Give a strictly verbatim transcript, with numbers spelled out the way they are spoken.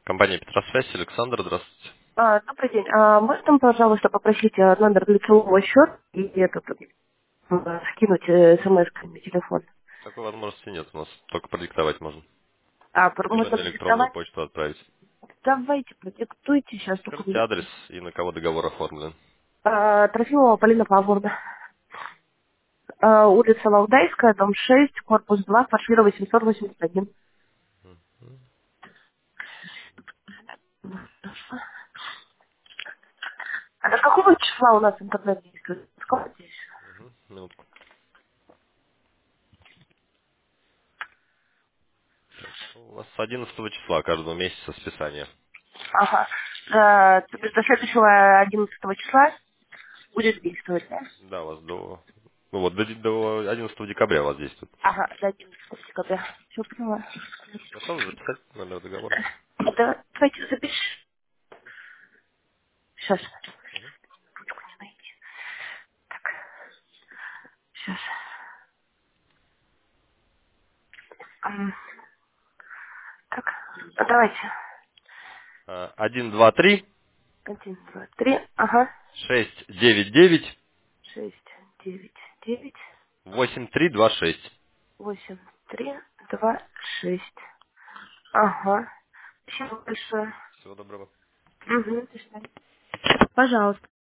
Компания Петросвязь, Александр, здравствуйте. А, добрый день. А, можно, пожалуйста, попросить а, номер лицевого счета и этот, а, скинуть э, смс на телефон? Такой возможности нет у нас, только продиктовать можно. А, пр- Либо можно на электронную продиктовать? почту отправить. Давайте, продиктуйте сейчас только Скажите мне. адрес и на кого договор оформлен. А, Трофимова Полина Павловна. А, улица Валдайская, дом шесть, корпус два, квартира восемьсот восемьдесят один. А до какого числа у нас интернет действует? Сколько здесь? Мгм, минутку. У вас с одиннадцатого числа каждого месяца списание. Ага. А, то есть до следующего одиннадцатого числа будет действовать, да? Да, у вас до... Ну вот, до, до одиннадцатого декабря у вас действует. Ага, до одиннадцатого декабря. Все поняла. Готовы записать номер договора? Да, давайте запиши. Сейчас. Ручку не найти. Так, сейчас. М, Так, а давайте. А, один, два, три, Один, два, три. Ага. шесть, девять, девять, Шесть, девять, девять, восемь, три, два, шесть. восемь, три, два, шесть. Ага. Спасибо большое. Всего доброго. Угу. До свидания. Пожалуйста.